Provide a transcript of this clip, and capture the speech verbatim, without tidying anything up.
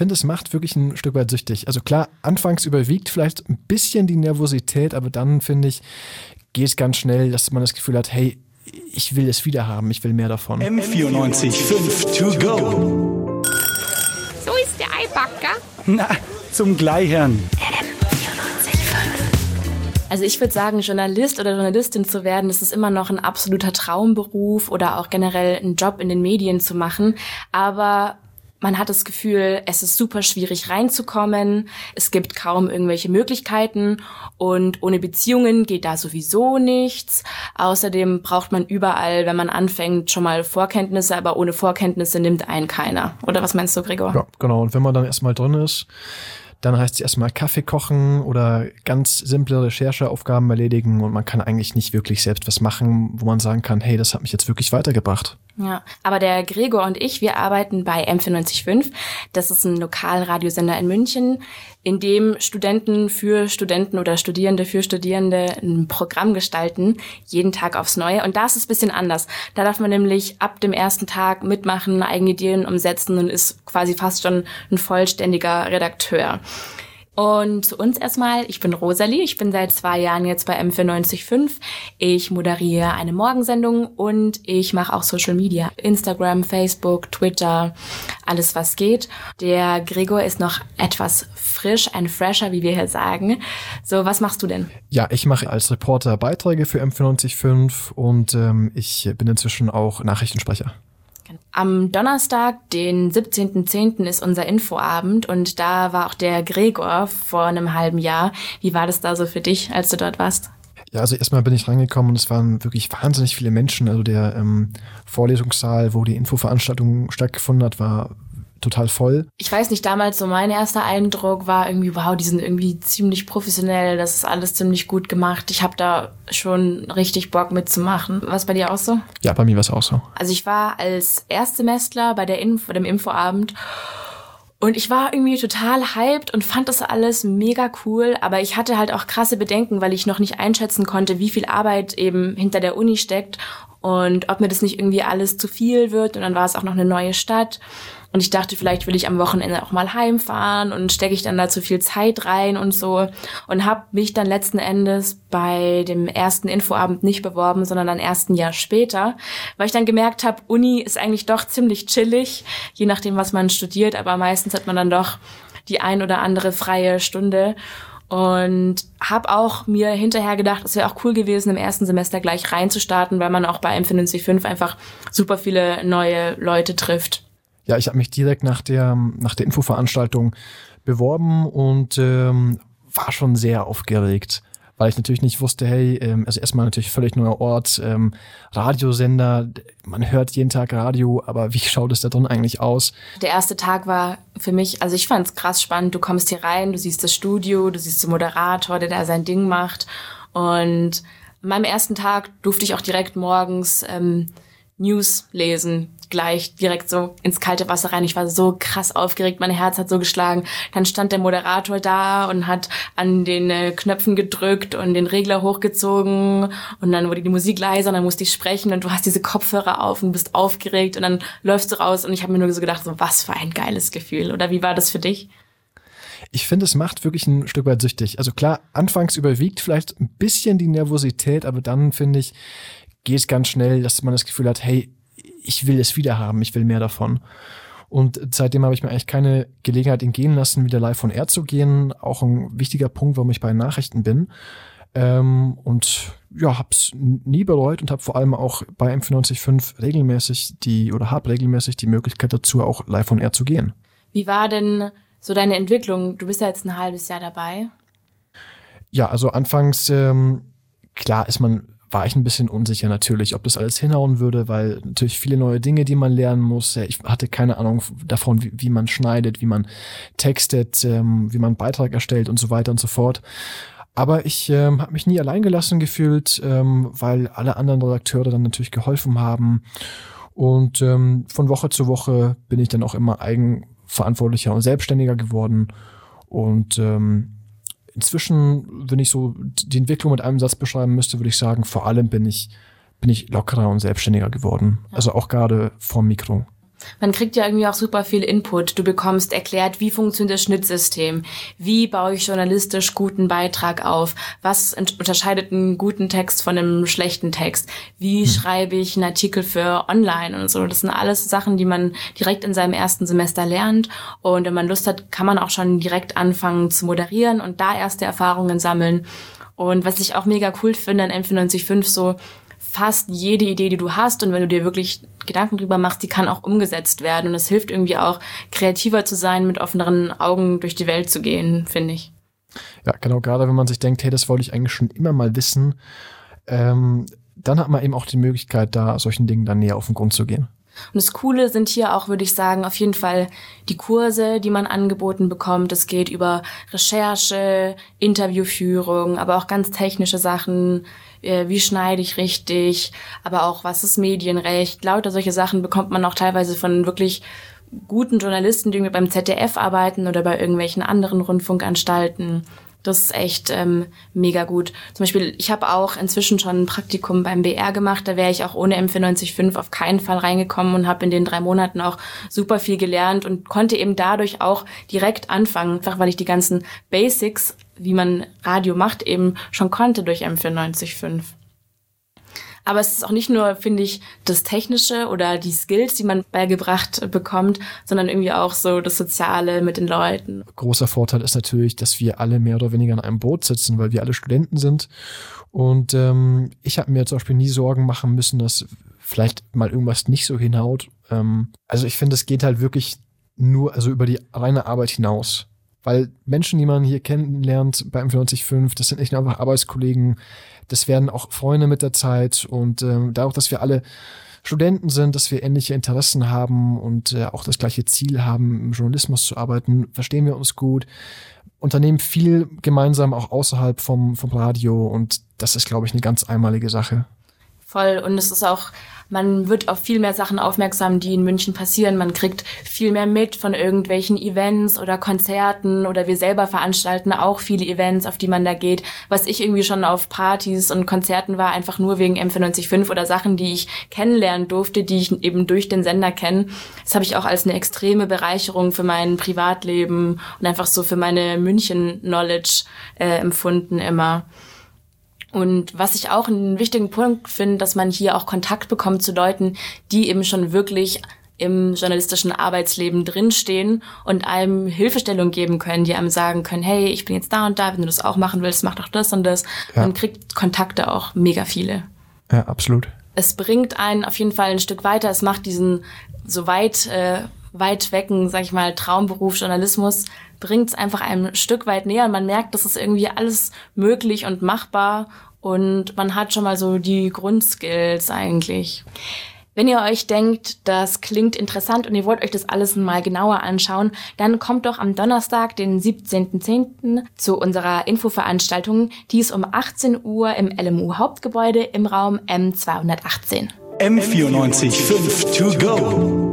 finde, es macht wirklich ein Stück weit süchtig. Also klar, anfangs überwiegt vielleicht ein bisschen die Nervosität, aber dann, finde ich, geht es ganz schnell, dass man das Gefühl hat, hey, ich will es wieder haben, ich will mehr davon. M vierundneunzig Komma fünf to go. So ist der Eibacker. Na, zum Gleichern. Also ich würde sagen, Journalist oder Journalistin zu werden, das ist immer noch ein absoluter Traumberuf oder auch generell einen Job in den Medien zu machen. Aber man hat das Gefühl, es ist super schwierig reinzukommen. Es gibt kaum irgendwelche Möglichkeiten und ohne Beziehungen geht da sowieso nichts. Außerdem braucht man überall, wenn man anfängt, schon mal Vorkenntnisse, aber ohne Vorkenntnisse nimmt einen keiner. Oder was meinst du, Gregor? Ja, genau. Und wenn man dann erstmal drin ist, dann heißt es erstmal Kaffee kochen oder ganz simple Rechercheaufgaben erledigen und man kann eigentlich nicht wirklich selbst was machen, wo man sagen kann, hey, das hat mich jetzt wirklich weitergebracht. Ja, aber der Gregor und ich, wir arbeiten bei M vierundneunzig Komma fünf. Das ist ein Lokalradiosender in München, in dem Studenten für Studenten oder Studierende für Studierende ein Programm gestalten, jeden Tag aufs Neue. Und da ist es ein bisschen anders. Da darf man nämlich ab dem ersten Tag mitmachen, eigene Ideen umsetzen und ist quasi fast schon ein vollständiger Redakteur. Und zu uns erstmal, ich bin Rosalie, ich bin seit zwei Jahren jetzt bei M vierundneunzig Komma fünf. Ich moderiere eine Morgensendung und ich mache auch Social Media. Instagram, Facebook, Twitter, alles was geht. Der Gregor ist noch etwas frisch, ein Fresher, wie wir hier sagen. So, was machst du denn? Ja, ich mache als Reporter Beiträge für M vierundneunzig Komma fünf und ähm, ich bin inzwischen auch Nachrichtensprecher. Am Donnerstag, den siebzehnten zehnten ist unser Infoabend und da war auch der Gregor vor einem halben Jahr. Wie war das da so für dich, als du dort warst? Ja, also erstmal bin ich reingekommen und es waren wirklich wahnsinnig viele Menschen. Also der ähm, Vorlesungssaal, wo die Infoveranstaltung stattgefunden hat, war total voll. Ich weiß nicht, damals so mein erster Eindruck war irgendwie, wow, die sind irgendwie ziemlich professionell, das ist alles ziemlich gut gemacht. Ich habe da schon richtig Bock mitzumachen. Was bei dir auch so? Ja, bei mir war es auch so. Also ich war als Erstsemestler bei der Info, dem Infoabend und ich war irgendwie total hyped und fand das alles mega cool, aber ich hatte halt auch krasse Bedenken, weil ich noch nicht einschätzen konnte, wie viel Arbeit eben hinter der Uni steckt und ob mir das nicht irgendwie alles zu viel wird. Und dann war es auch noch eine neue Stadt. Und ich dachte, vielleicht will ich am Wochenende auch mal heimfahren und stecke ich dann da zu viel Zeit rein und so. Und habe mich dann letzten Endes bei dem ersten Infoabend nicht beworben, sondern dann erst ein Jahr später, weil ich dann gemerkt habe, Uni ist eigentlich doch ziemlich chillig, je nachdem, was man studiert. Aber meistens hat man dann doch die ein oder andere freie Stunde. Und habe auch mir hinterher gedacht, es wäre auch cool gewesen, im ersten Semester gleich reinzustarten, weil man auch bei M vierundneunzig Komma fünf einfach super viele neue Leute trifft. Ja, ich habe mich direkt nach der nach der Infoveranstaltung beworben und ähm, war schon sehr aufgeregt, weil ich natürlich nicht wusste, hey, ähm, also erstmal natürlich völlig neuer Ort, ähm, Radiosender, man hört jeden Tag Radio, aber wie schaut es da drin eigentlich aus? Der erste Tag war für mich, also ich fand es krass spannend, du kommst hier rein, du siehst das Studio, du siehst den Moderator, der da sein Ding macht und an meinem ersten Tag durfte ich auch direkt morgens ähm, News lesen, gleich direkt so ins kalte Wasser rein. Ich war so krass aufgeregt, mein Herz hat so geschlagen. Dann stand der Moderator da und hat an den äh, Knöpfen gedrückt und den Regler hochgezogen und dann wurde die Musik leiser und dann musste ich sprechen und du hast diese Kopfhörer auf und bist aufgeregt und dann läufst du raus und ich habe mir nur so gedacht, so was für ein geiles Gefühl. Oder wie war das für dich? Ich finde, es macht wirklich ein Stück weit süchtig. Also klar, anfangs überwiegt vielleicht ein bisschen die Nervosität, aber dann, finde ich, geht es ganz schnell, dass man das Gefühl hat, hey, ich will es wieder haben, ich will mehr davon. Und seitdem habe ich mir eigentlich keine Gelegenheit entgehen lassen, wieder live on air zu gehen. Auch ein wichtiger Punkt, warum ich bei Nachrichten bin. Ähm, und ja, habe es nie bereut und habe vor allem auch bei M vierundneunzig Komma fünf regelmäßig die oder habe regelmäßig die Möglichkeit dazu, auch live on air zu gehen. Wie war denn so deine Entwicklung? Du bist ja jetzt ein halbes Jahr dabei. Ja, also anfangs, ähm, klar ist man war ich ein bisschen unsicher natürlich, ob das alles hinhauen würde, weil natürlich viele neue Dinge, die man lernen muss. Ich hatte keine Ahnung davon, wie, wie man schneidet, wie man textet, ähm, wie man einen Beitrag erstellt und so weiter und so fort. Aber ich ähm, habe mich nie allein gelassen gefühlt, ähm, weil alle anderen Redakteure dann natürlich geholfen haben. Und ähm, von Woche zu Woche bin ich dann auch immer eigenverantwortlicher und selbstständiger geworden. Und ähm, inzwischen, wenn ich so die Entwicklung mit einem Satz beschreiben müsste, würde ich sagen, vor allem bin ich, bin ich lockerer und selbstständiger geworden. Also auch gerade vorm Mikro. Man kriegt ja irgendwie auch super viel Input. Du bekommst erklärt, wie funktioniert das Schnittsystem, wie baue ich journalistisch guten Beitrag auf, was unterscheidet einen guten Text von einem schlechten Text, wie schreibe ich einen Artikel für online und so. Das sind alles Sachen, die man direkt in seinem ersten Semester lernt. Und wenn man Lust hat, kann man auch schon direkt anfangen zu moderieren und da erste Erfahrungen sammeln. Und was ich auch mega cool finde an M vierundneunzig Komma fünf, so fast jede Idee, die du hast und wenn du dir wirklich Gedanken drüber machst, die kann auch umgesetzt werden. Und es hilft irgendwie auch, kreativer zu sein, mit offeneren Augen durch die Welt zu gehen, finde ich. Ja, genau, gerade wenn man sich denkt, hey, das wollte ich eigentlich schon immer mal wissen, ähm, dann hat man eben auch die Möglichkeit, da solchen Dingen dann näher auf den Grund zu gehen. Und das Coole sind hier auch, würde ich sagen, auf jeden Fall die Kurse, die man angeboten bekommt. Es geht über Recherche, Interviewführung, aber auch ganz technische Sachen, äh, wie schneide ich richtig, aber auch was ist Medienrecht. Lauter solche Sachen bekommt man auch teilweise von wirklich guten Journalisten, die irgendwie beim Z D F arbeiten oder bei irgendwelchen anderen Rundfunkanstalten. Das ist echt ähm, mega gut. Zum Beispiel, ich habe auch inzwischen schon ein Praktikum beim B R gemacht. Da wäre ich auch ohne M vierundneunzig Komma fünf auf keinen Fall reingekommen und habe in den drei Monaten auch super viel gelernt und konnte eben dadurch auch direkt anfangen, einfach weil ich die ganzen Basics, wie man Radio macht, eben schon konnte durch M vierundneunzig Komma fünf. Aber es ist auch nicht nur, finde ich, das Technische oder die Skills, die man beigebracht bekommt, sondern irgendwie auch so das Soziale mit den Leuten. Großer Vorteil ist natürlich, dass wir alle mehr oder weniger in einem Boot sitzen, weil wir alle Studenten sind. Und ähm, ich habe mir zum Beispiel nie Sorgen machen müssen, dass vielleicht mal irgendwas nicht so hinhaut. Ähm, also ich finde, es geht halt wirklich nur also über die reine Arbeit hinaus. Weil Menschen, die man hier kennenlernt bei M vierundneunzig Komma fünf, das sind nicht nur einfach Arbeitskollegen, das werden auch Freunde mit der Zeit und ähm, dadurch, dass wir alle Studenten sind, dass wir ähnliche Interessen haben und äh, auch das gleiche Ziel haben, im Journalismus zu arbeiten, verstehen wir uns gut, unternehmen viel gemeinsam auch außerhalb vom, vom Radio und das ist, glaube ich, eine ganz einmalige Sache. Voll, und es ist auch, man wird auf viel mehr Sachen aufmerksam, die in München passieren. Man kriegt viel mehr mit von irgendwelchen Events oder Konzerten oder wir selber veranstalten auch viele Events, auf die man da geht. Was ich irgendwie schon auf Partys und Konzerten war, einfach nur wegen M vierundneunzig Komma fünf oder Sachen, die ich kennenlernen durfte, die ich eben durch den Sender kenne. Das habe ich auch als eine extreme Bereicherung für mein Privatleben und einfach so für meine München-Knowledge äh, empfunden immer. Und was ich auch einen wichtigen Punkt finde, dass man hier auch Kontakt bekommt zu Leuten, die eben schon wirklich im journalistischen Arbeitsleben drinstehen und einem Hilfestellung geben können, die einem sagen können, hey, ich bin jetzt da und da, wenn du das auch machen willst, mach doch das und das. Ja. Man kriegt Kontakte auch mega viele. Ja, absolut. Es bringt einen auf jeden Fall ein Stück weiter. Es macht diesen so weit, äh, weit wecken, sag ich mal, Traumberuf Journalismus, bringt es einfach einem ein Stück weit näher. Und man merkt, das ist irgendwie alles möglich und machbar und man hat schon mal so die Grundskills eigentlich. Wenn ihr euch denkt, das klingt interessant und ihr wollt euch das alles mal genauer anschauen, dann kommt doch am Donnerstag, den siebzehnten zehnten zu unserer Infoveranstaltung. Die ist um achtzehn Uhr im L M U Hauptgebäude im Raum M zweihundertachtzehn. M vierundneunzig Komma fünf to go.